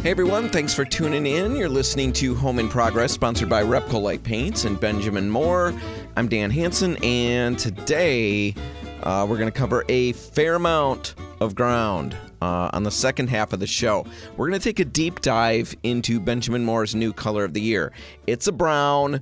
Hey everyone, thanks for tuning in. You're listening to Home in Progress, sponsored by Repcolite Paints and Benjamin Moore. I'm Dan Hansen, and today we're going to cover a fair amount of ground on the second half of the show. We're going to take a deep dive into Benjamin Moore's new color of the year. It's a brown,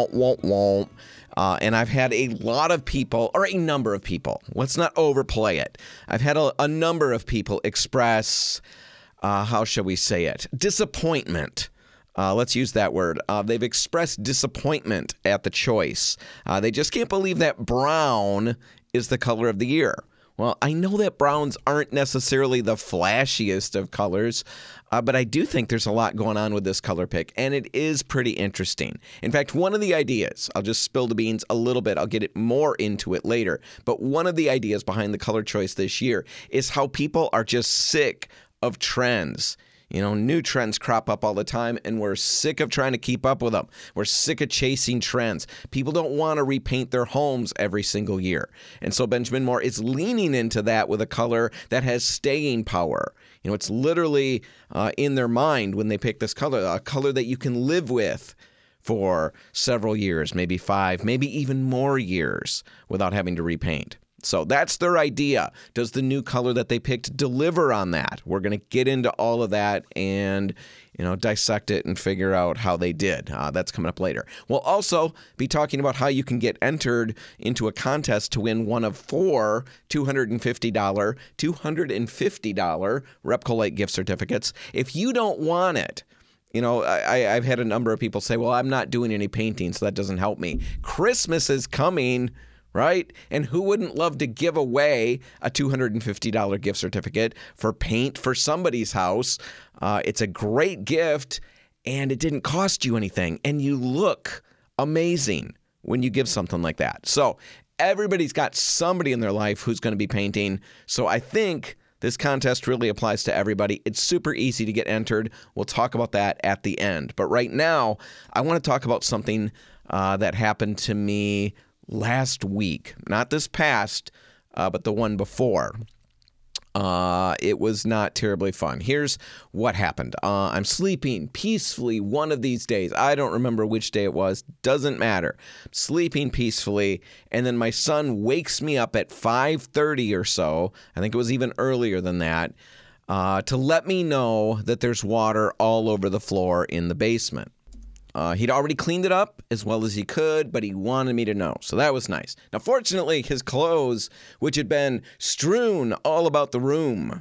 and I've had a lot of people, or a number of people, let's not overplay it. I've had a number of people express how shall we say it? Disappointment. Let's use that word. They've expressed disappointment at the choice. They just can't believe that brown is the color of the year. Well, I know that browns aren't necessarily the flashiest of colors, but I do think there's a lot going on with this color pick, and it is pretty interesting. In fact, one of the ideas, I'll just spill the beans a little bit, I'll get it more into it later, but one of the ideas behind the color choice this year is how people are just sick of trends. You know, new trends crop up all the time, and we're sick of trying to keep up with them. We're sick of chasing trends. People don't want to repaint their homes every single year. And so Benjamin Moore is leaning into that with a color that has staying power. You know, it's literally in their mind when they pick this color, a color that you can live with for several years, maybe 5, maybe even more years without having to repaint. So that's their idea. Does the new color that they picked deliver on that? We're going to get into all of that and, dissect it and figure out how they did. That's coming up later. We'll also be talking about how you can get entered into a contest to win one of 4 $250 Repcolite gift certificates. If you don't want it, I've had a number of people say, well, I'm not doing any painting, so that doesn't help me. Christmas is coming, right? And who wouldn't love to give away a $250 gift certificate for paint for somebody's house? It's a great gift, and it didn't cost you anything. And you look amazing when you give something like that. So everybody's got somebody in their life who's going to be painting. So I think this contest really applies to everybody. It's super easy to get entered. We'll talk about that at the end. But right now, I want to talk about something that happened to me last week, not this past, but the one before. It was not terribly fun. Here's what happened. I'm sleeping peacefully one of these days. I don't remember which day it was. Doesn't matter. Sleeping peacefully, and then my son wakes me up at 5:30 or so. I think it was even earlier than that, to let me know that there's water all over the floor in the basement. He'd already cleaned it up as well as he could, but he wanted me to know. So that was nice. Now, fortunately, his clothes, which had been strewn all about the room,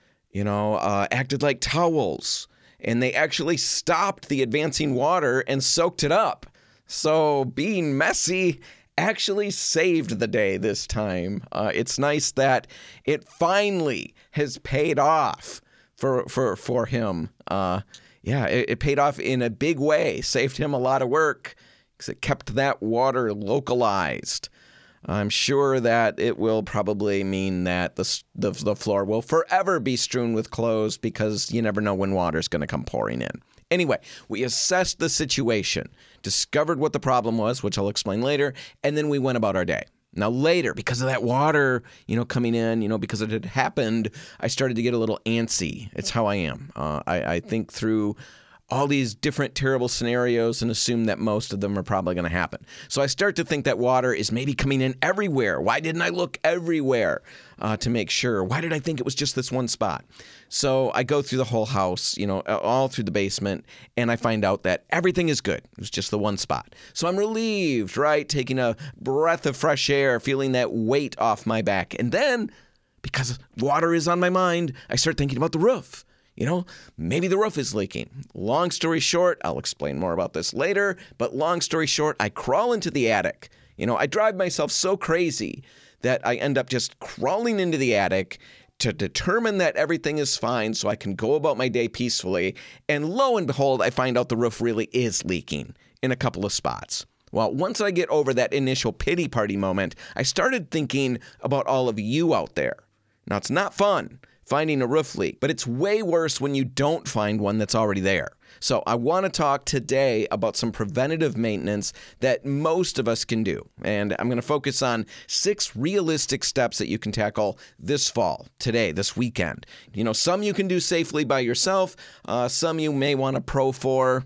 acted like towels. And they actually stopped the advancing water and soaked it up. So being messy actually saved the day this time. It's nice that it finally has paid off for him. Yeah, it paid off in a big way, saved him a lot of work because it kept that water localized. I'm sure that it will probably mean that the floor will forever be strewn with clothes because you never know when water's going to come pouring in. Anyway, we assessed the situation, discovered what the problem was, which I'll explain later, and then we went about our day. Now later, because of that water, coming in, because it had happened, I started to get a little antsy. It's how I am. I think through all these different terrible scenarios and assume that most of them are probably going to happen. So I start to think that water is maybe coming in everywhere. Why didn't I look everywhere to make sure? Why did I think it was just this one spot? So I go through the whole house, all through the basement, and I find out that everything is good. It was just the one spot. So I'm relieved, right? Taking a breath of fresh air, feeling that weight off my back. And then, because water is on my mind, I start thinking about the roof. Maybe the roof is leaking. Long story short, I'll explain more about this later, but long story short, I crawl into the attic. I drive myself so crazy that I end up just crawling into the attic to determine that everything is fine so I can go about my day peacefully. And lo and behold, I find out the roof really is leaking in a couple of spots. Well, once I get over that initial pity party moment, I started thinking about all of you out there. Now, it's not fun finding a roof leak, but it's way worse when you don't find one that's already there. So I want to talk today about some preventative maintenance that most of us can do. And I'm going to focus on 6 realistic steps that you can tackle this fall, today, this weekend. Some you can do safely by yourself. Some you may want a pro for.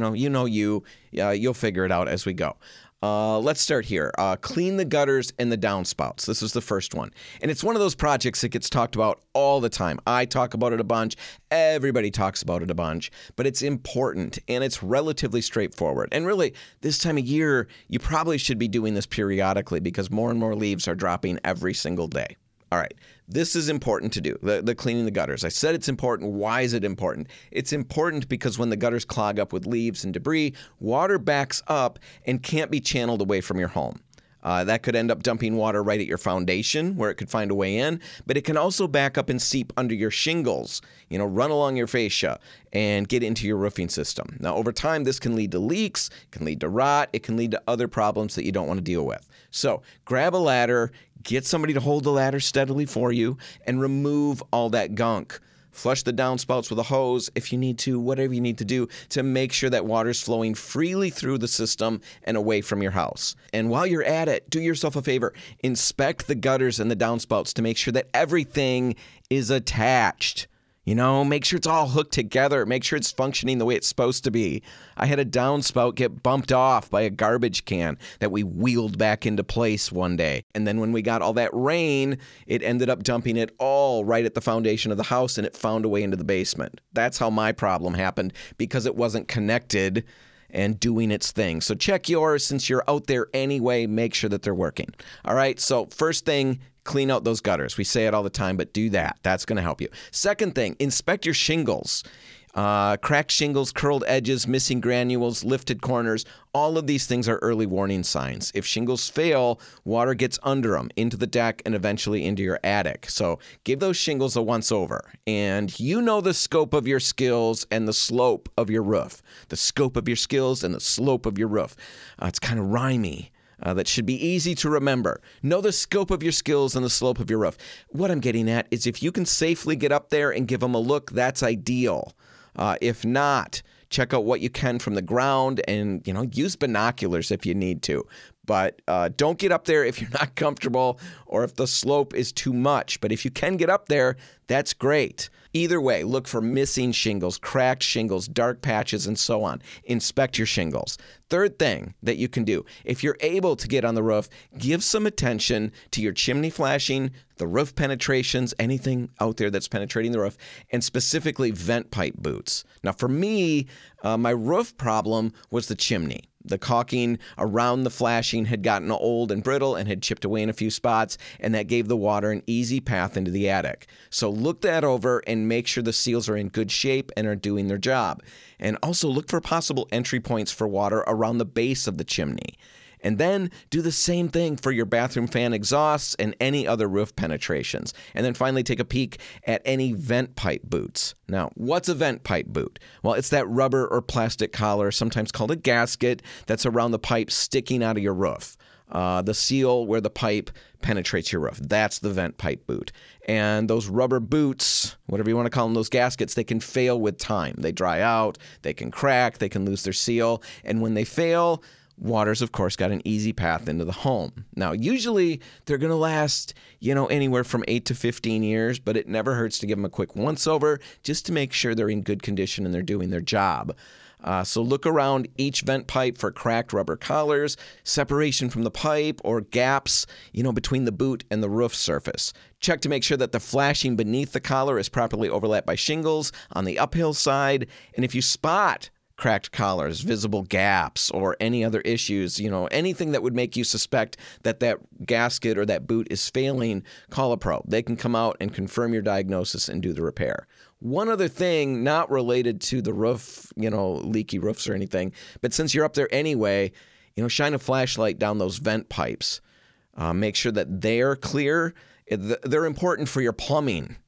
You'll figure it out as we go. Let's start here. Clean the gutters and the downspouts. This is the first one. And it's one of those projects that gets talked about all the time. I talk about it a bunch. Everybody talks about it a bunch. But it's important, and it's relatively straightforward. And really, this time of year, you probably should be doing this periodically because more and more leaves are dropping every single day. All right, this is important to do, the cleaning the gutters. I said it's important. Why is it important? It's important because when the gutters clog up with leaves and debris, water backs up and can't be channeled away from your home. That could end up dumping water right at your foundation where it could find a way in, but it can also back up and seep under your shingles, run along your fascia and get into your roofing system. Now, over time, this can lead to leaks, it can lead to rot, it can lead to other problems that you don't want to deal with. So grab a ladder, get somebody to hold the ladder steadily for you, and remove all that gunk. Flush the downspouts with a hose if you need to, whatever you need to do to make sure that water's flowing freely through the system and away from your house. And while you're at it, do yourself a favor. Inspect the gutters and the downspouts to make sure that everything is attached. Make sure it's all hooked together. Make sure it's functioning the way it's supposed to be. I had a downspout get bumped off by a garbage can that we wheeled back into place one day. And then when we got all that rain, it ended up dumping it all right at the foundation of the house, and it found a way into the basement. That's how my problem happened, because it wasn't connected and doing its thing. So check yours. Since you're out there anyway, make sure that they're working. All right, so first thing, clean out those gutters. We say it all the time, but do that. That's going to help you. Second thing, inspect your shingles. Cracked shingles, curled edges, missing granules, lifted corners. All of these things are early warning signs. If shingles fail, water gets under them, into the deck, and eventually into your attic. So give those shingles a once over. And you know the scope of your skills and the slope of your roof. The scope of your skills and the slope of your roof. It's kind of rhymey. That should be easy to remember. Know the scope of your skills and the slope of your roof. What I'm getting at is if you can safely get up there and give them a look, that's ideal. If not, check out what you can from the ground and, use binoculars if you need to. But don't get up there if you're not comfortable or if the slope is too much. But if you can get up there, that's great. Either way, look for missing shingles, cracked shingles, dark patches, and so on. Inspect your shingles. Third thing that you can do, if you're able to get on the roof, give some attention to your chimney flashing, the roof penetrations, anything out there that's penetrating the roof, and specifically vent pipe boots. Now, for me, my roof problem was the chimney. The caulking around the flashing had gotten old and brittle and had chipped away in a few spots, and that gave the water an easy path into the attic. So look that over and make sure the seals are in good shape and are doing their job. And also look for possible entry points for water around the base of the chimney. And then do the same thing for your bathroom fan exhausts and any other roof penetrations. And then finally take a peek at any vent pipe boots. Now, what's a vent pipe boot? Well, it's that rubber or plastic collar, sometimes called a gasket, that's around the pipe sticking out of your roof. The seal where the pipe penetrates your roof. That's the vent pipe boot. And those rubber boots, whatever you want to call them, those gaskets, they can fail with time. They dry out, they can crack, they can lose their seal. And when they fail, water's, of course, got an easy path into the home. Now, usually they're going to last, anywhere from 8 to 15 years, but it never hurts to give them a quick once-over just to make sure they're in good condition and they're doing their job. So look around each vent pipe for cracked rubber collars, separation from the pipe, or gaps, between the boot and the roof surface. Check to make sure that the flashing beneath the collar is properly overlapped by shingles on the uphill side. And if you spot cracked collars, visible gaps, or any other issues, anything that would make you suspect that gasket or that boot is failing, call a pro. They can come out and confirm your diagnosis and do the repair. One other thing, not related to the roof, leaky roofs or anything, but since you're up there anyway, shine a flashlight down those vent pipes. Make sure that they're clear. They're important for your plumbing.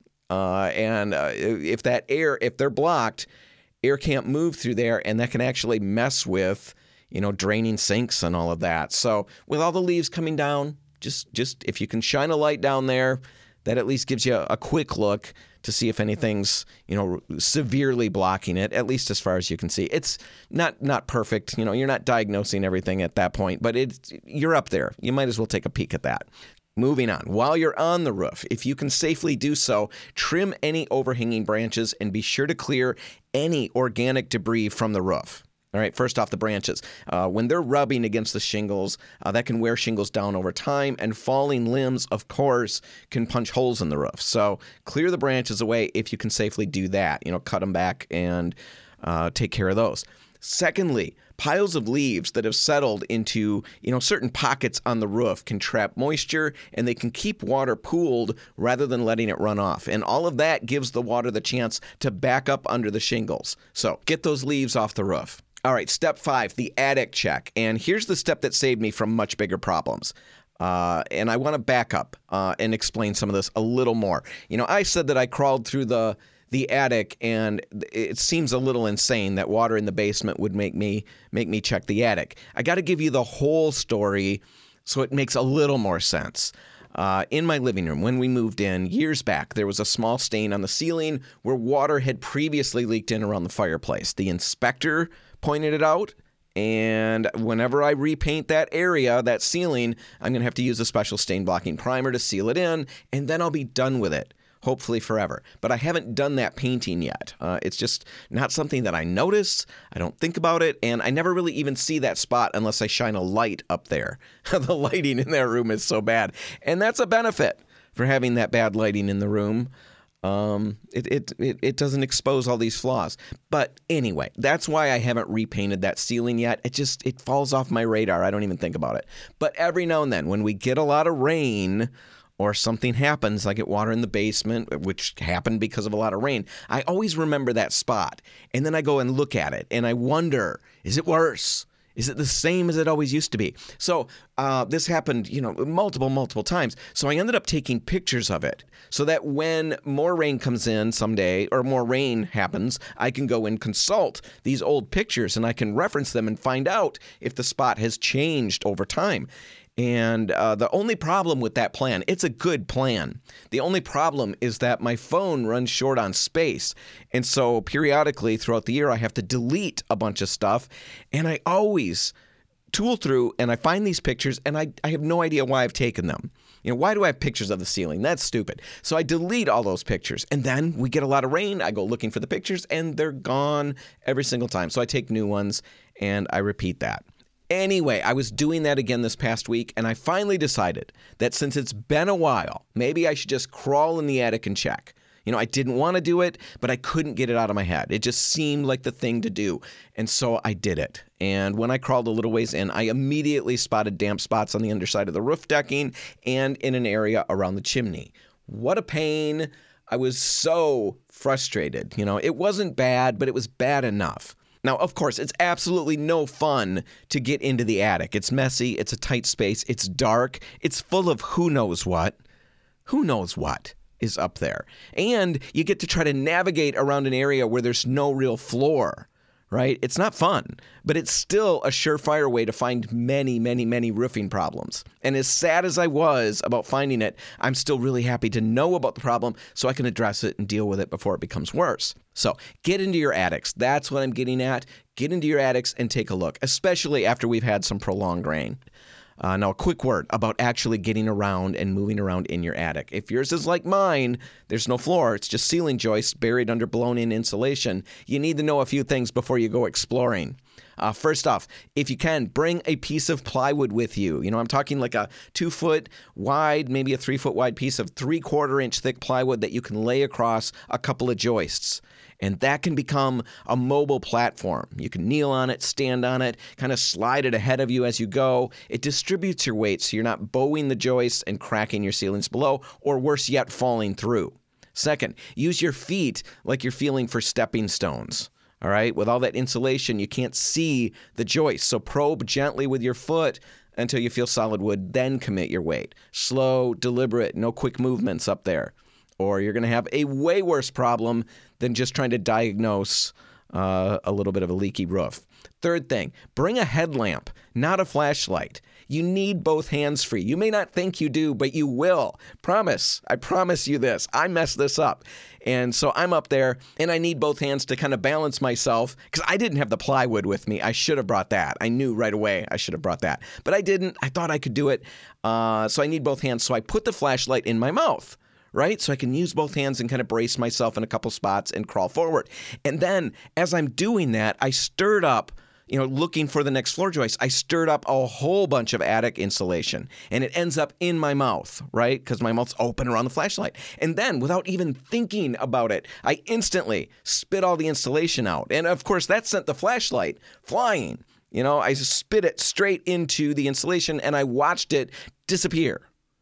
And if they're blocked, air can't move through there, and that can actually mess with, draining sinks and all of that. So with all the leaves coming down, just if you can shine a light down there, That at least gives you a quick look to see if anything's, severely blocking it, at least as far as you can see. It's not perfect. You're not diagnosing everything at that point, but you're up there. You might as well take a peek at that. Moving on. While you're on the roof, if you can safely do so, trim any overhanging branches and be sure to clear any organic debris from the roof. All right, first off, the branches. When they're rubbing against the shingles, that can wear shingles down over time, and falling limbs, of course, can punch holes in the roof. So clear the branches away if you can safely do that. Cut them back and take care of those. Secondly, piles of leaves that have settled into, certain pockets on the roof can trap moisture, and they can keep water pooled rather than letting it run off. And all of that gives the water the chance to back up under the shingles. So get those leaves off the roof. All right, step 5, the attic check. And here's the step that saved me from much bigger problems. And I want to back up and explain some of this a little more. I said that I crawled through the attic, and it seems a little insane that water in the basement would make me check the attic. I got to give you the whole story so it makes a little more sense. In my living room, when we moved in years back, there was a small stain on the ceiling where water had previously leaked in around the fireplace. The inspector pointed it out, and whenever I repaint that area, that ceiling, I'm going to have to use a special stain blocking primer to seal it in, and then I'll be done with it. Hopefully forever. But I haven't done that painting yet. It's just not something that I notice. I don't think about it. And I never really even see that spot unless I shine a light up there. The lighting in that room is so bad. And that's a benefit for having that bad lighting in the room. It doesn't expose all these flaws. But anyway, that's why I haven't repainted that ceiling yet. It falls off my radar. I don't even think about it. But every now and then when we get a lot of rain, or something happens, like get water in the basement, which happened because of a lot of rain, I always remember that spot. And then I go and look at it, and I wonder, is it worse? Is it the same as it always used to be? So this happened, multiple times. So I ended up taking pictures of it so that when more rain comes in someday, or more rain happens, I can go and consult these old pictures, and I can reference them and find out if the spot has changed over time. And the only problem with that plan, it's a good plan. The only problem is that my phone runs short on space. And so periodically throughout the year, I have to delete a bunch of stuff. And I always tool through and I find these pictures, and I have no idea why I've taken them. Why do I have pictures of the ceiling? That's stupid. So I delete all those pictures. And then we get a lot of rain. I go looking for the pictures, and they're gone every single time. So I take new ones, and I repeat that. Anyway, I was doing that again this past week, and I finally decided that since it's been a while, maybe I should just crawl in the attic and check. I didn't want to do it, but I couldn't get it out of my head. It just seemed like the thing to do, and so I did it. And when I crawled a little ways in, I immediately spotted damp spots on the underside of the roof decking and in an area around the chimney. What a pain. I was so frustrated. It wasn't bad, but it was bad enough. Now, of course, it's absolutely no fun to get into the attic. It's messy. It's a tight space. It's dark. It's full of who knows what. Who knows what is up there. And you get to try to navigate around an area where there's no real floor, right? It's not fun, but it's still a surefire way to find many, many, many roofing problems. And as sad as I was about finding it, I'm still really happy to know about the problem so I can address it and deal with it before it becomes worse. So get into your attics. That's what I'm getting at. Get into your attics and take a look, especially after we've had some prolonged rain. Now, a quick word about actually getting around and moving around in your attic. If yours is like mine, there's no floor. It's just ceiling joists buried under blown-in insulation. You need to know a few things before you go exploring. First off, if you can, bring a piece of plywood with you. I'm talking like a 2-foot wide, maybe a 3-foot wide piece of 3/4 inch thick plywood that you can lay across a couple of joists. And that can become a mobile platform. You can kneel on it, stand on it, kind of slide it ahead of you as you go. It distributes your weight so you're not bowing the joists and cracking your ceilings below, or worse yet, falling through. Second, use your feet like you're feeling for stepping stones. All right? With all that insulation, you can't see the joist. So probe gently with your foot until you feel solid wood, then commit your weight. Slow, deliberate, no quick movements up there. Or you're going to have a way worse problem than just trying to diagnose a little bit of a leaky roof. Third thing, bring a headlamp, not a flashlight. You need both hands free. You may not think you do, but you will. Promise. I promise you this. I messed this up. And so I'm up there, and I need both hands to kind of balance myself because I didn't have the plywood with me. I should have brought that. I knew right away I should have brought that. But I didn't. I thought I could do it. So I need both hands. So I put the flashlight in my mouth, right? So I can use both hands and kind of brace myself in a couple spots and crawl forward. And then as I'm doing that, I stirred up, looking for the next floor joist, I stirred up a whole bunch of attic insulation, and it ends up in my mouth, right? Because my mouth's open around the flashlight. And then, without even thinking about it, I instantly spit all the insulation out. And of course, that sent the flashlight flying. I spit it straight into the insulation, and I watched it disappear,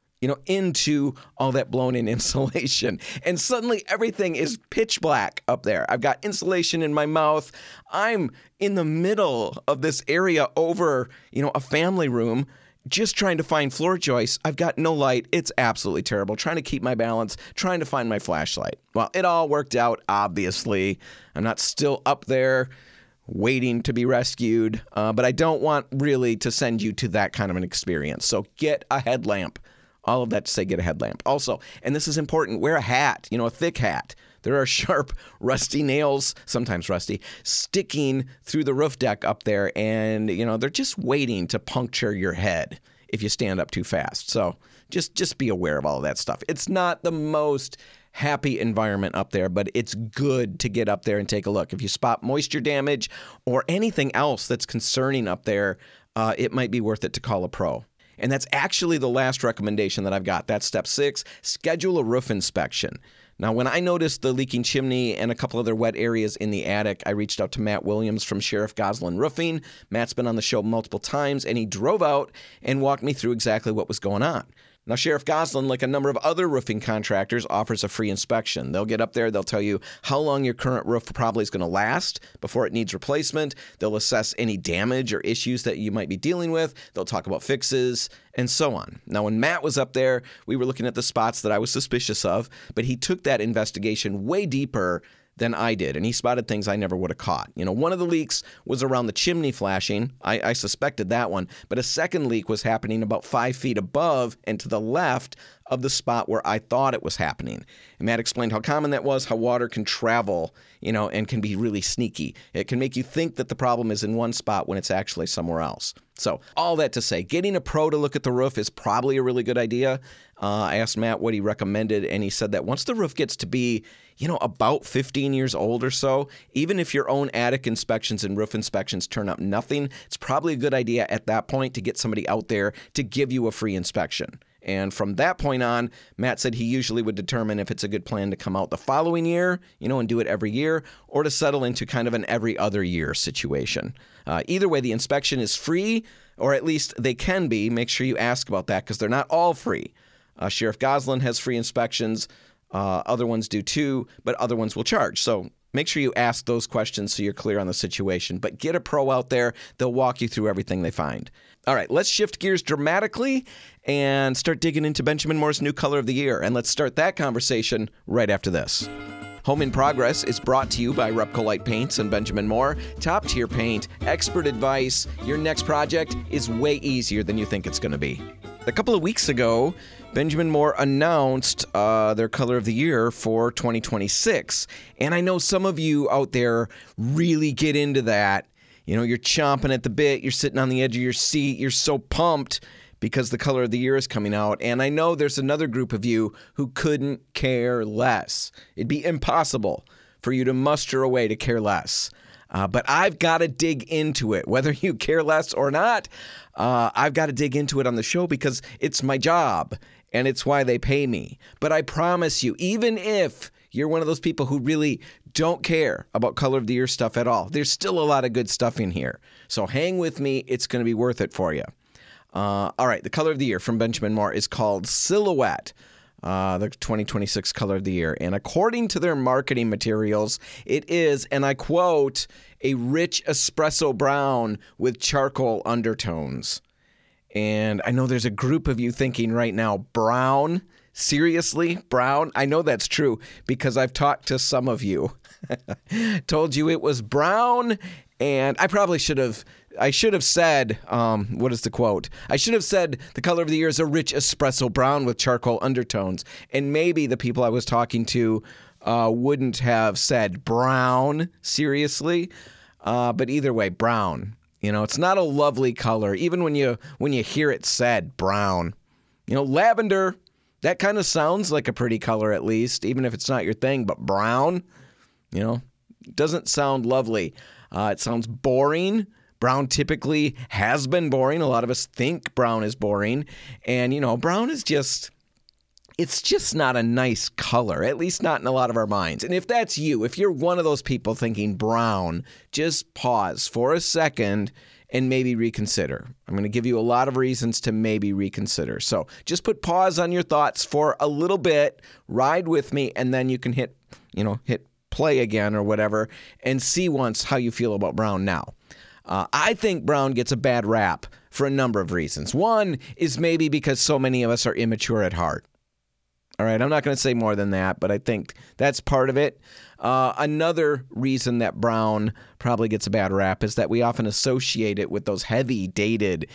into all that blown-in insulation. And suddenly everything is pitch black up there. I've got insulation in my mouth. I'm in the middle of this area over, a family room, just trying to find floor joists. I've got no light. It's absolutely terrible. Trying to keep my balance, trying to find my flashlight. Well, it all worked out, obviously. I'm not still up there waiting to be rescued, but I don't want really to send you to that kind of an experience. So get a headlamp. All of that to say get a headlamp. Also, and this is important, wear a hat, a thick hat. There are sharp, rusty nails, sometimes rusty, sticking through the roof deck up there, and, they're just waiting to puncture your head if you stand up too fast. So just be aware of all of that stuff. It's not the most happy environment up there, but it's good to get up there and take a look. If you spot moisture damage or anything else that's concerning up there, it might be worth it to call a pro. And that's actually the last recommendation that I've got. That's step 6, schedule a roof inspection. Now, when I noticed the leaking chimney and a couple other wet areas in the attic, I reached out to Matt Williams from Sheriff Goslin Roofing. Matt's been on the show multiple times, and he drove out and walked me through exactly what was going on. Now, Sheriff Goslin, like a number of other roofing contractors, offers a free inspection. They'll get up there, they'll tell you how long your current roof probably is going to last before it needs replacement. They'll assess any damage or issues that you might be dealing with. They'll talk about fixes and so on. Now, when Matt was up there, we were looking at the spots that I was suspicious of, but he took that investigation way deeper than I did, and he spotted things I never would have caught. One of the leaks was around the chimney flashing. I suspected that one, but a second leak was happening about 5 feet above and to the left of the spot where I thought it was happening. And Matt explained how common that was, how water can travel, and can be really sneaky. It can make you think that the problem is in one spot when it's actually somewhere else. So all that to say, getting a pro to look at the roof is probably a really good idea. I asked Matt what he recommended, and he said that once the roof gets to be, about 15 years old or so, even if your own attic inspections and roof inspections turn up nothing, it's probably a good idea at that point to get somebody out there to give you a free inspection. And from that point on, Matt said he usually would determine if it's a good plan to come out the following year, and do it every year, or to settle into kind of an every other year situation. Either way, the inspection is free, or at least they can be. Make sure you ask about that because they're not all free. Sheriff Goslin has free inspections. Other ones do too, but other ones will charge. So make sure you ask those questions so you're clear on the situation. But get a pro out there. They'll walk you through everything they find. All right, let's shift gears dramatically and start digging into Benjamin Moore's new color of the year. And let's start that conversation right after this. Home in Progress is brought to you by Repcolite Paints and Benjamin Moore. Top tier paint, expert advice. Your next project is way easier than you think it's going to be. A couple of weeks ago, Benjamin Moore announced their color of the year for 2026. And I know some of you out there really get into that. You're chomping at the bit. You're sitting on the edge of your seat. You're so pumped because the color of the year is coming out. And I know there's another group of you who couldn't care less. It'd be impossible for you to muster a way to care less. But I've got to dig into it, whether you care less or not. I've got to dig into it on the show because it's my job and it's why they pay me. But I promise you, even if you're one of those people who really don't care about color of the year stuff at all, there's still a lot of good stuff in here. So hang with me. It's going to be worth it for you. All right. The color of the year from Benjamin Moore is called Silhouette. The 2026 color of the year. And according to their marketing materials, it is, and I quote, a rich espresso brown with charcoal undertones. And I know there's a group of you thinking right now, brown? Seriously, brown? I know that's true because I've talked to some of you. Told you it was brown, and I probably should have said, what is the quote? I should have said the color of the year is a rich espresso brown with charcoal undertones. And maybe the people I was talking to wouldn't have said brown, seriously. But either way, brown. It's not a lovely color, even when you hear it said brown. Lavender, that kind of sounds like a pretty color at least, even if it's not your thing. But brown, doesn't sound lovely. It sounds boring. Brown typically has been boring. A lot of us think brown is boring. And, brown is it's just not a nice color, at least not in a lot of our minds. And if that's you, if you're one of those people thinking brown, just pause for a second and maybe reconsider. I'm going to give you a lot of reasons to maybe reconsider. So just put pause on your thoughts for a little bit, ride with me, and then you can hit play again or whatever and see once how you feel about brown now. I think brown gets a bad rap for a number of reasons. One is maybe because so many of us are immature at heart. All right, I'm not going to say more than that, but I think that's part of it. Another reason that brown probably gets a bad rap is that we often associate it with those heavy, dated,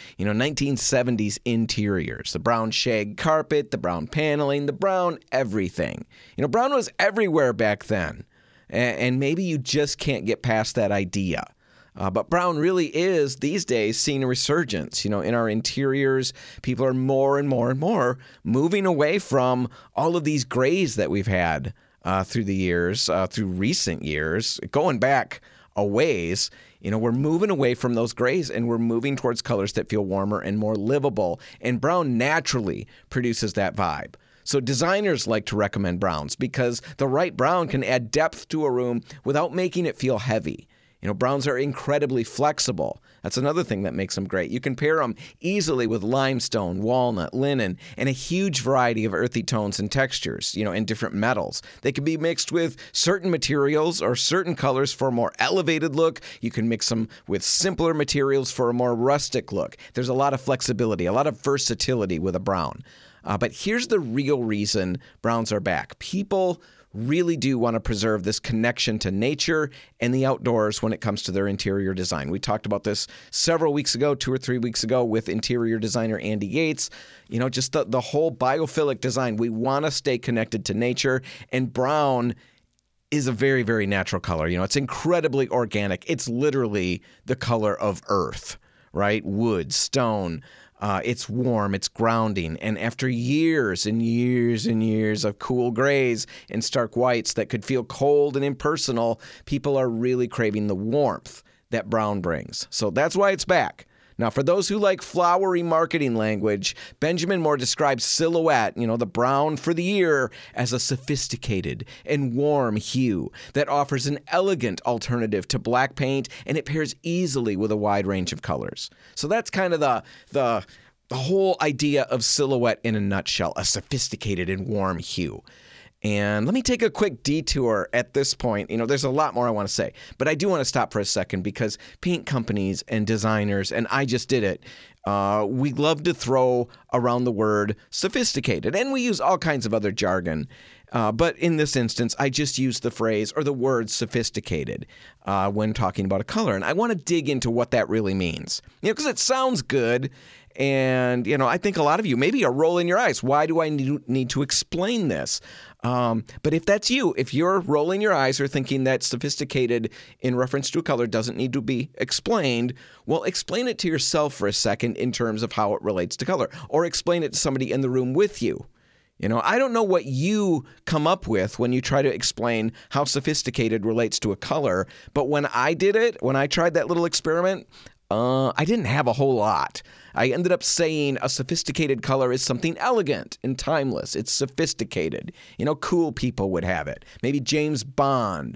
1970s interiors. The brown shag carpet, the brown paneling, the brown everything. Brown was everywhere back then, and maybe you just can't get past that idea. But brown really is, these days, seeing a resurgence. In our interiors, people are more and more and more moving away from all of these grays that we've had through the years, through recent years, going back a ways. We're moving away from those grays and we're moving towards colors that feel warmer and more livable. And brown naturally produces that vibe. So designers like to recommend browns because the right brown can add depth to a room without making it feel heavy. Browns are incredibly flexible. That's another thing that makes them great. You can pair them easily with limestone, walnut, linen, and a huge variety of earthy tones and textures, and different metals. They can be mixed with certain materials or certain colors for a more elevated look. You can mix them with simpler materials for a more rustic look. There's a lot of flexibility, a lot of versatility with a brown. But here's the real reason browns are back. People really do want to preserve this connection to nature and the outdoors when it comes to their interior design. We talked about this several weeks ago, 2 or 3 weeks ago, with interior designer Andy Yates. Just the whole biophilic design. We want to stay connected to nature, and brown is a very, very natural color. It's incredibly organic. It's literally the color of earth, right? Wood, stone. It's warm, it's grounding, and after years and years and years of cool grays and stark whites that could feel cold and impersonal, people are really craving the warmth that brown brings. So that's why it's back. Now, for those who like flowery marketing language, Benjamin Moore describes Silhouette, the brown for the year, as a sophisticated and warm hue that offers an elegant alternative to black paint, and it pairs easily with a wide range of colors. So that's kind of the whole idea of Silhouette in a nutshell, a sophisticated and warm hue. And let me take a quick detour at this point. There's a lot more I want to say, but I do want to stop for a second because paint companies and designers, and I just did it, we love to throw around the word sophisticated, and we use all kinds of other jargon. But in this instance, I just use the phrase or the word sophisticated when talking about a color. And I want to dig into what that really means, because it sounds good. And, I think a lot of you maybe are rolling your eyes. Why do I need to explain this? But if that's you, if you're rolling your eyes or thinking that sophisticated in reference to a color doesn't need to be explained, well, explain it to yourself for a second in terms of how it relates to color, or explain it to somebody in the room with you. I don't know what you come up with when you try to explain how sophisticated relates to a color, but when I tried that little experiment, I didn't have a whole lot. I ended up saying a sophisticated color is something elegant and timeless. It's sophisticated. Cool people would have it. Maybe James Bond.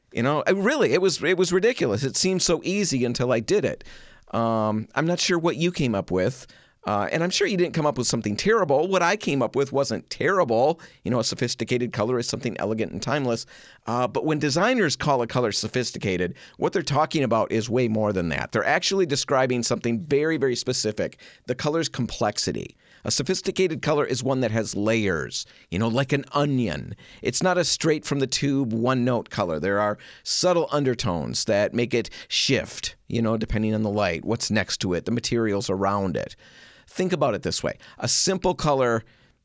Really, it was ridiculous. It seemed so easy until I did it. I'm not sure what you came up with. And I'm sure you didn't come up with something terrible. What I came up with wasn't terrible. A sophisticated color is something elegant and timeless. But when designers call a color sophisticated, what they're talking about is way more than that. They're actually describing something very, very specific, the color's complexity. A sophisticated color is one that has layers, like an onion. It's not a straight from the tube one-note color. There are subtle undertones that make it shift, depending on the light, what's next to it, the materials around it. Think about it this way. A simple color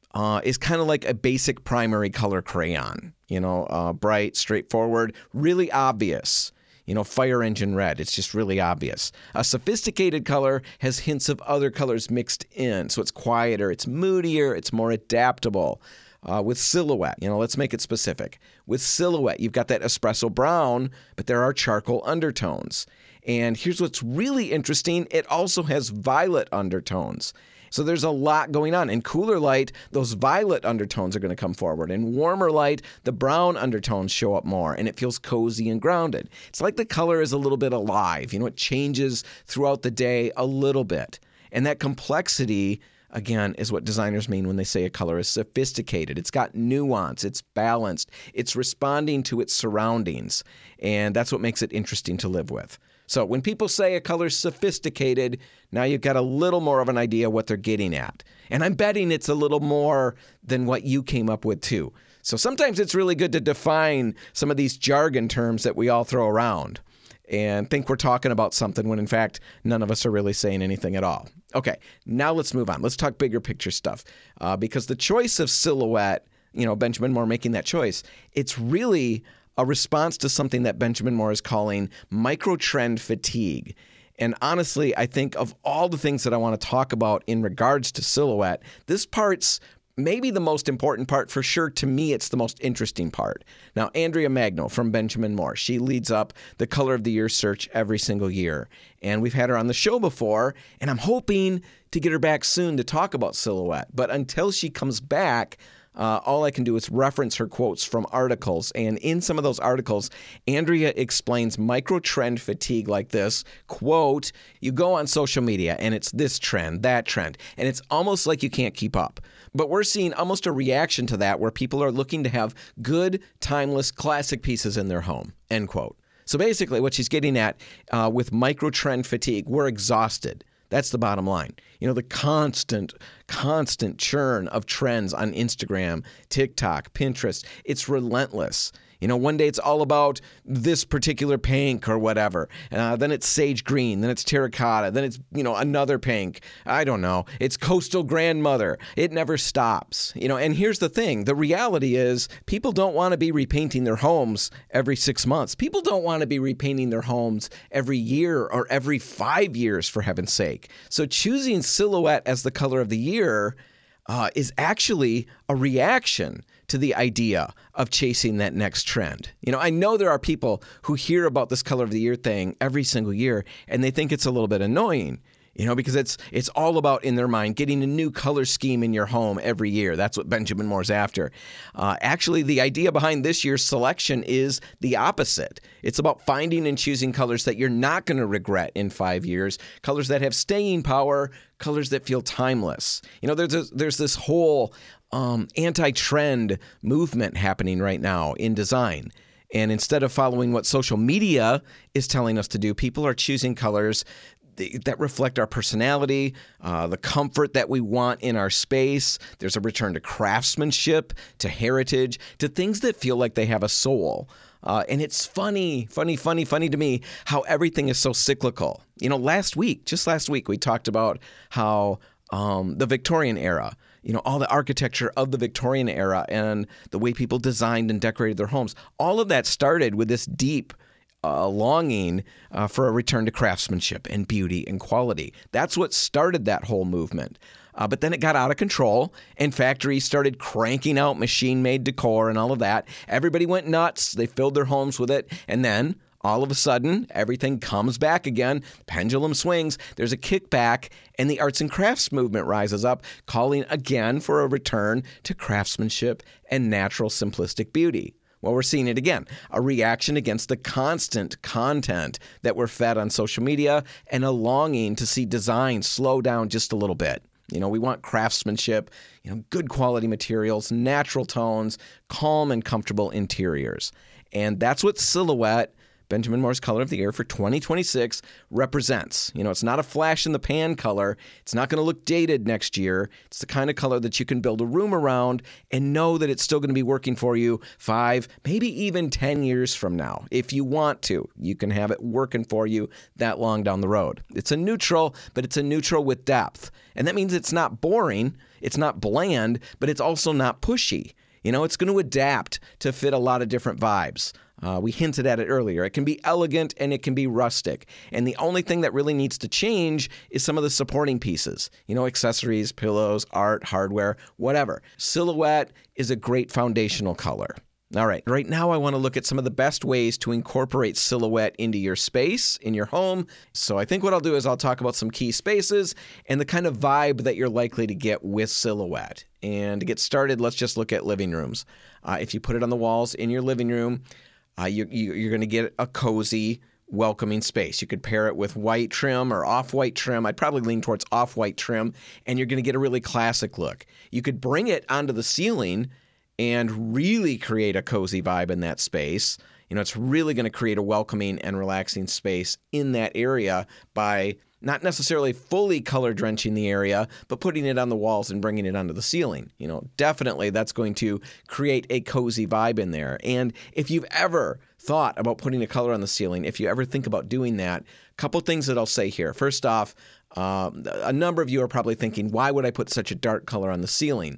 is kind of like a basic primary color crayon, bright, straightforward, really obvious. Fire engine red, it's just really obvious. A sophisticated color has hints of other colors mixed in, so it's quieter, it's moodier, it's more adaptable. With silhouette, let's make it specific. With silhouette, you've got that espresso brown, but there are charcoal undertones. And here's what's really interesting. It also has violet undertones. So there's a lot going on. In cooler light, those violet undertones are going to come forward. In warmer light, the brown undertones show up more, and it feels cozy and grounded. It's like the color is a little bit alive. It changes throughout the day a little bit. And that complexity, again, is what designers mean when they say a color is sophisticated. It's got nuance. It's balanced. It's responding to its surroundings. And that's what makes it interesting to live with. So when people say a color's sophisticated, now you've got a little more of an idea what they're getting at. And I'm betting it's a little more than what you came up with too. So sometimes it's really good to define some of these jargon terms that we all throw around and think we're talking about something when in fact none of us are really saying anything at all. Okay, now let's move on. Let's talk bigger picture stuff because the choice of silhouette, Benjamin Moore making that choice, it's really a response to something that Benjamin Moore is calling microtrend fatigue. And honestly, I think of all the things that I want to talk about in regards to silhouette, this part's maybe the most important part. For sure, to me, it's the most interesting part. Now, Andrea Magno from Benjamin Moore, she leads up the Color of the Year search every single year. And we've had her on the show before, and I'm hoping to get her back soon to talk about silhouette. But until she comes back, all I can do is reference her quotes from articles. And in some of those articles, Andrea explains microtrend fatigue like this, quote, you go on social media and it's this trend, that trend, and it's almost like you can't keep up. But we're seeing almost a reaction to that where people are looking to have good, timeless, classic pieces in their home, end quote. So basically what she's getting at with microtrend fatigue, we're exhausted. That's the bottom line. The constant churn of trends on Instagram, TikTok, Pinterest, it's relentless. One day it's all about this particular pink or whatever. Then it's sage green. Then it's terracotta. Then it's, another pink. I don't know. It's coastal grandmother. It never stops. And here's the thing. The reality is people don't want to be repainting their homes every 6 months. People don't want to be repainting their homes every year or every 5 years, for heaven's sake. So choosing silhouette as the color of the year is actually a reaction to the idea of chasing that next trend. I know there are people who hear about this color of the year thing every single year, and they think it's a little bit annoying, because it's all about, in their mind, getting a new color scheme in your home every year. That's what Benjamin Moore's after. Actually, the idea behind this year's selection is the opposite. It's about finding and choosing colors that you're not going to regret in 5 years, colors that have staying power, colors that feel timeless. There's this whole anti-trend movement happening right now in design. And instead of following what social media is telling us to do, people are choosing colors that reflect our personality, the comfort that we want in our space. There's a return to craftsmanship, to heritage, to things that feel like they have a soul. And it's funny to me how everything is so cyclical. Just last week, we talked about how the Victorian era, all the architecture of the Victorian era and the way people designed and decorated their homes, all of that started with this deep longing for a return to craftsmanship and beauty and quality. That's what started that whole movement. But then it got out of control, and factories started cranking out machine-made decor and all of that. Everybody went nuts. They filled their homes with it. And then, all of a sudden, everything comes back again. Pendulum swings. There's a kickback, and the arts and crafts movement rises up, calling again for a return to craftsmanship and natural, simplistic beauty. Well, we're seeing it again, a reaction against the constant content that we're fed on social media and a longing to see design slow down just a little bit. We want craftsmanship, good quality materials, natural tones, calm and comfortable interiors. And that's what silhouette, Benjamin Moore's color of the year for 2026 represents. It's not a flash in the pan color. It's not going to look dated next year. It's the kind of color that you can build a room around and know that it's still going to be working for you 5, maybe even 10 years from now. If you want to, you can have it working for you that long down the road. It's a neutral, but it's a neutral with depth. And that means it's not boring, it's not bland, but it's also not pushy. It's going to adapt to fit a lot of different vibes. We hinted at it earlier. It can be elegant and it can be rustic. And the only thing that really needs to change is some of the supporting pieces. Accessories, pillows, art, hardware, whatever. Silhouette is a great foundational color. All right, right now I want to look at some of the best ways to incorporate silhouette into your space, in your home. So I think what I'll do is I'll talk about some key spaces and the kind of vibe that you're likely to get with silhouette. And to get started, let's just look at living rooms. If you put it on the walls in your living room, you're going to get a cozy, welcoming space. You could pair it with white trim or off-white trim. I'd probably lean towards off-white trim, and you're going to get a really classic look. You could bring it onto the ceiling and really create a cozy vibe in that space. It's really going to create a welcoming and relaxing space in that area by not necessarily fully color drenching the area, but putting it on the walls and bringing it onto the ceiling. Definitely that's going to create a cozy vibe in there. And if you've ever thought about putting a color on the ceiling, if you ever think about doing that, a couple things that I'll say here. First off, a number of you are probably thinking, why would I put such a dark color on the ceiling?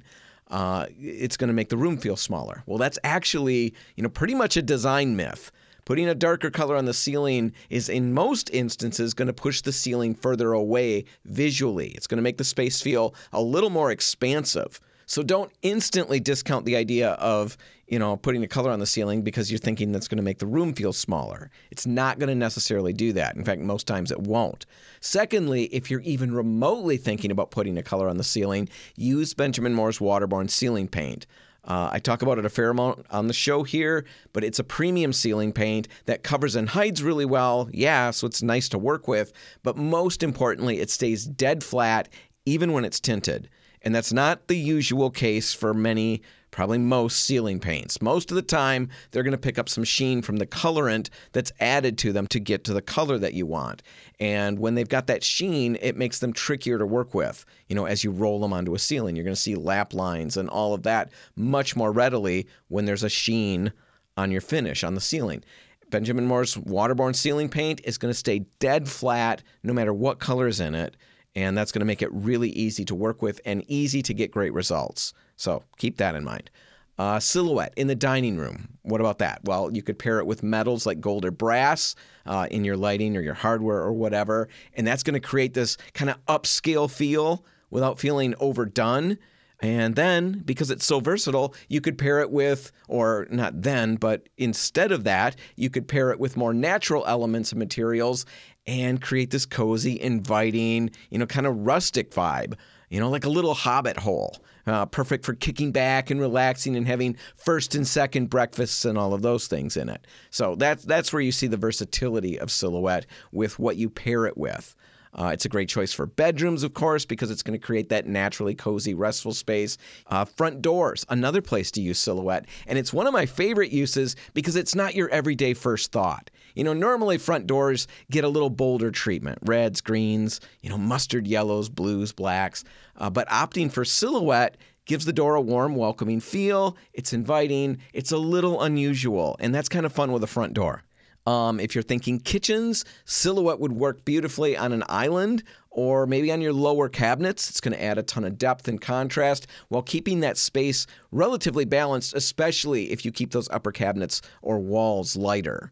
It's going to make the room feel smaller. Well, that's actually, pretty much a design myth. Putting a darker color on the ceiling is, in most instances, going to push the ceiling further away visually. It's going to make the space feel a little more expansive. So don't instantly discount the idea of, putting a color on the ceiling because you're thinking that's going to make the room feel smaller. It's not going to necessarily do that. In fact, most times it won't. Secondly, if you're even remotely thinking about putting a color on the ceiling, use Benjamin Moore's waterborne ceiling paint. I talk about it a fair amount on the show here, but it's a premium ceiling paint that covers and hides really well. Yeah, so it's nice to work with, but most importantly, it stays dead flat even when it's tinted. And that's not the usual case for many, probably most ceiling paints. Most of the time, they're going to pick up some sheen from the colorant that's added to them to get to the color that you want. And when they've got that sheen, it makes them trickier to work with. As you roll them onto a ceiling, you're going to see lap lines and all of that much more readily when there's a sheen on your finish on the ceiling. Benjamin Moore's waterborne ceiling paint is going to stay dead flat no matter what color is in it. And that's going to make it really easy to work with and easy to get great results. So keep that in mind. Silhouette in the dining room. What about that? Well, you could pair it with metals like gold or brass in your lighting or your hardware or whatever. And that's going to create this kind of upscale feel without feeling overdone. And then, because it's so versatile, you could pair it with, or not then, but instead of that, you could pair it with more natural elements and materials and create this cozy, inviting, kind of rustic vibe, like a little hobbit hole. Perfect for kicking back and relaxing and having first and second breakfasts and all of those things in it. So that's where you see the versatility of silhouette with what you pair it with. It's a great choice for bedrooms, of course, because it's going to create that naturally cozy, restful space. Front doors, another place to use silhouette. And it's one of my favorite uses because it's not your everyday first thought. Normally front doors get a little bolder treatment. Reds, greens, mustard yellows, blues, blacks. But opting for silhouette gives the door a warm, welcoming feel. It's inviting. It's a little unusual. And that's kind of fun with a front door. If you're thinking kitchens, silhouette would work beautifully on an island or maybe on your lower cabinets. It's going to add a ton of depth and contrast while keeping that space relatively balanced, especially if you keep those upper cabinets or walls lighter.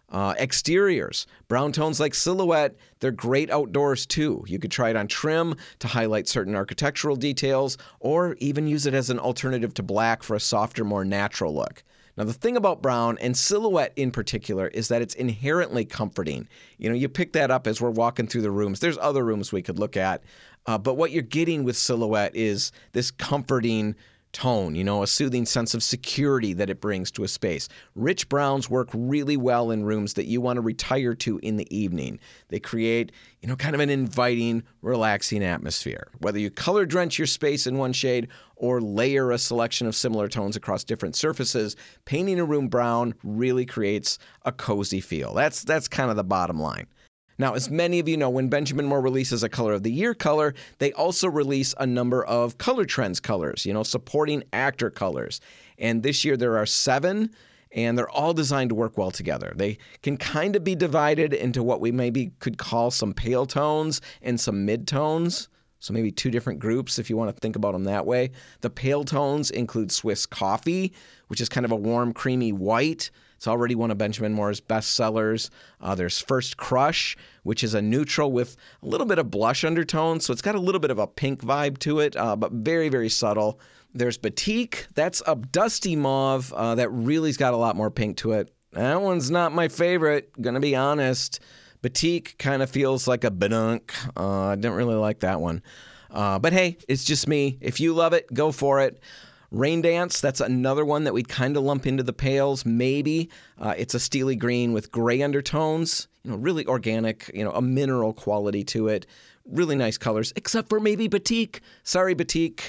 Exteriors, brown tones like silhouette, they're great outdoors too. You could try it on trim to highlight certain architectural details or even use it as an alternative to black for a softer, more natural look. Now, the thing about brown, and silhouette in particular, is that it's inherently comforting. You pick that up as we're walking through the rooms. There's other rooms we could look at, but what you're getting with silhouette is this comforting tone, a soothing sense of security that it brings to a space. Rich browns work really well in rooms that you want to retire to in the evening. They create, kind of an inviting, relaxing atmosphere. Whether you color drench your space in one shade or layer a selection of similar tones across different surfaces, painting a room brown really creates a cozy feel. That's kind of the bottom line. Now, as many of you know, when Benjamin Moore releases a Color of the Year color, they also release a number of Color Trends colors, supporting actor colors. And this year there are 7, and they're all designed to work well together. They can kind of be divided into what we maybe could call some pale tones and some mid-tones. So maybe 2 different groups if you want to think about them that way. The pale tones include Swiss Coffee, which is kind of a warm, creamy white. It's already one of Benjamin Moore's best sellers. There's First Crush, which is a neutral with a little bit of blush undertone. So it's got a little bit of a pink vibe to it, but very, very subtle. There's Batik. That's a dusty mauve that really's got a lot more pink to it. That one's not my favorite, gonna be honest. Batik kind of feels like a badunk. I didn't really like that one. But hey, it's just me. If you love it, go for it. Rain Dance, that's another one that we'd kind of lump into the pales, maybe. It's a steely green with gray undertones, really organic, a mineral quality to it. Really nice colors, except for maybe Batik. Sorry, Batik.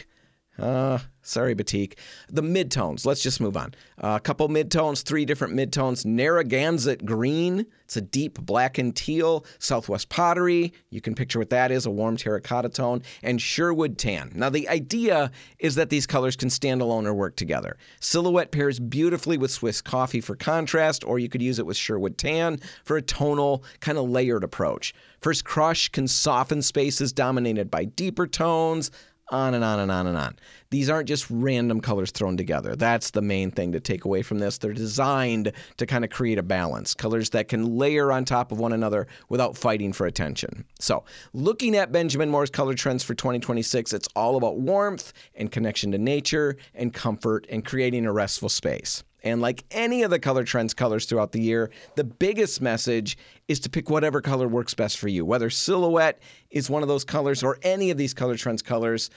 Sorry, Batik. The midtones, let's just move on. A couple midtones, 3 different midtones. Narragansett Green, it's a deep black and teal. Southwest Pottery, you can picture what that is, a warm terracotta tone. And Sherwood Tan. Now, the idea is that these colors can stand alone or work together. Silhouette pairs beautifully with Swiss Coffee for contrast, or you could use it with Sherwood Tan for a tonal, kind of layered approach. First Crush can soften spaces dominated by deeper tones. On and on and on and on. These aren't just random colors thrown together. That's the main thing to take away from this. They're designed to kind of create a balance. Colors that can layer on top of one another without fighting for attention. So, looking at Benjamin Moore's color trends for 2026, it's all about warmth and connection to nature and comfort and creating a restful space. And like any of the Color Trends colors throughout the year, the biggest message is to pick whatever color works best for you. Whether Silhouette is one of those colors or any of these Color Trends colors,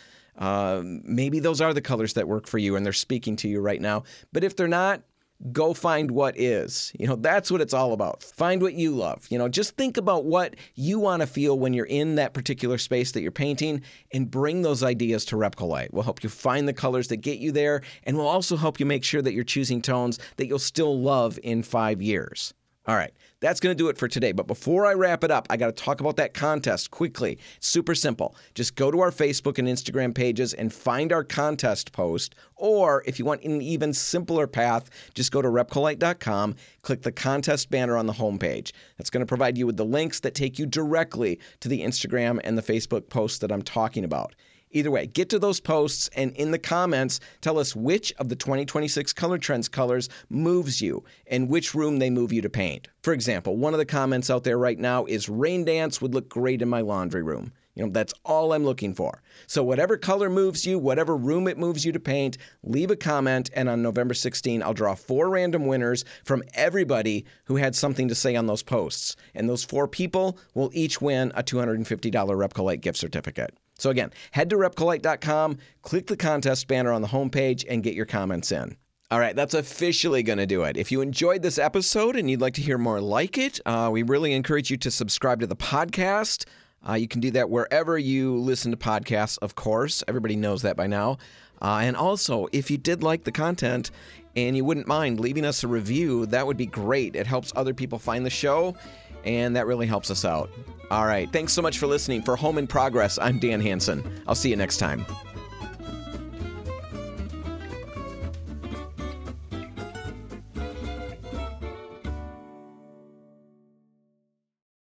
maybe those are the colors that work for you and they're speaking to you right now. But if they're not, go find what is. That's what it's all about. Find what you love. Just think about what you want to feel when you're in that particular space that you're painting and bring those ideas to Repcolite. We'll help you find the colors that get you there, and we'll also help you make sure that you're choosing tones that you'll still love in 5 years. All right, that's going to do it for today. But before I wrap it up, I got to talk about that contest quickly. Super simple. Just go to our Facebook and Instagram pages and find our contest post. Or if you want an even simpler path, just go to repcolite.com, click the contest banner on the homepage. That's going to provide you with the links that take you directly to the Instagram and the Facebook posts that I'm talking about. Either way, get to those posts and in the comments, tell us which of the 2026 Color Trends colors moves you and which room they move you to paint. For example, one of the comments out there right now is Rain Dance would look great in my laundry room. That's all I'm looking for. So whatever color moves you, whatever room it moves you to paint, leave a comment, and on November 16, I'll draw 4 random winners from everybody who had something to say on those posts. And those 4 people will each win a $250 Repcolite gift certificate. So again, head to repcolite.com, click the contest banner on the homepage, and get your comments in. All right, that's officially going to do it. If you enjoyed this episode and you'd like to hear more like it, we really encourage you to subscribe to the podcast. You can do that wherever you listen to podcasts, of course. Everybody knows that by now. And also, if you did like the content and you wouldn't mind leaving us a review, that would be great. It helps other people find the show, and that really helps us out. All right, thanks so much for listening. For Home in Progress, I'm Dan Hansen. I'll see you next time.